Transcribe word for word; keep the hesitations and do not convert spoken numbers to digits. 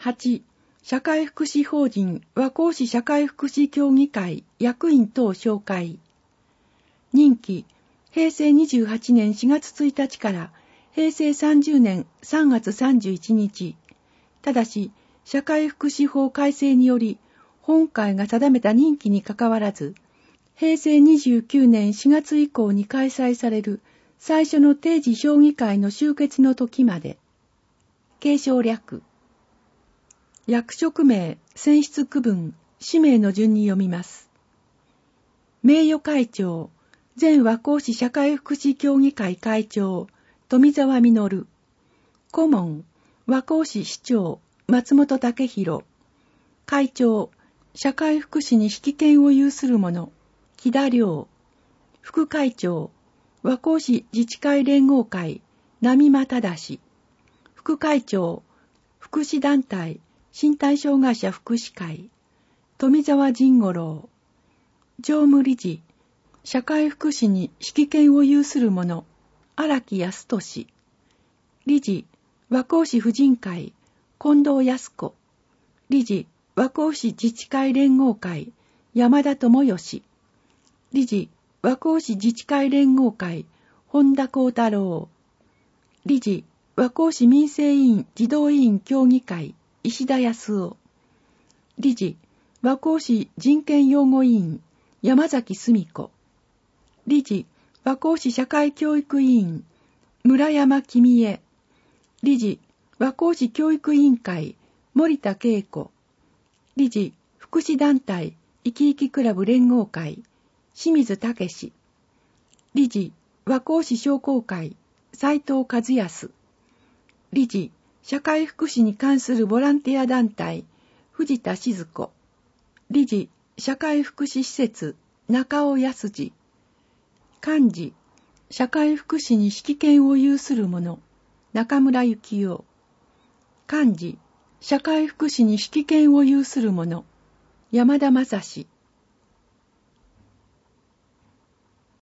はち. 社会福祉法人和光市社会福祉協議会役員等紹介。任期、へいせいにじゅうはちねんしがつついたちからへいせいさんじゅうねんさんがつさんじゅういちにち。ただし、社会福祉法改正により、本会が定めた任期にかかわらず、へいせいにじゅうきゅうねんしがつ以降に開催される最初の定時評議会の終結の時まで。継承略。役職名、選出区分、氏名の順に読みます。名誉会長、前和光市社会福祉協議会会長、富澤実。顧問、和光市市長、松本武弘。会長、社会福祉に識見を有する者、木田良。副会長、和光市自治会連合会、波間正。副会長、福祉団体、身体障害者福祉会、富澤仁五郎。常務理事、社会福祉に識見を有する者、荒木康俊。理事、和光市婦人会、近藤康子。理事、和光市自治会連合会、山田智義。理事、和光市自治会連合会、本田幸太郎。理事、和光市民生委員児童委員協議会、石田康夫。理事、和光市人権擁護委員、山崎澄子。理事、和光市社会教育委員、村山君江。理事、和光市教育委員会、森田恵子。理事、福祉団体、いきいきクラブ連合会、清水武。理事、和光市商工会、斉藤和康。理事、社会福祉に関するボランティア団体、藤田静子。理事、社会福祉施設、中尾康二。幹事、社会福祉に識見を有する者、中村幸夫。幹事、社会福祉に識見を有する者、山田正史。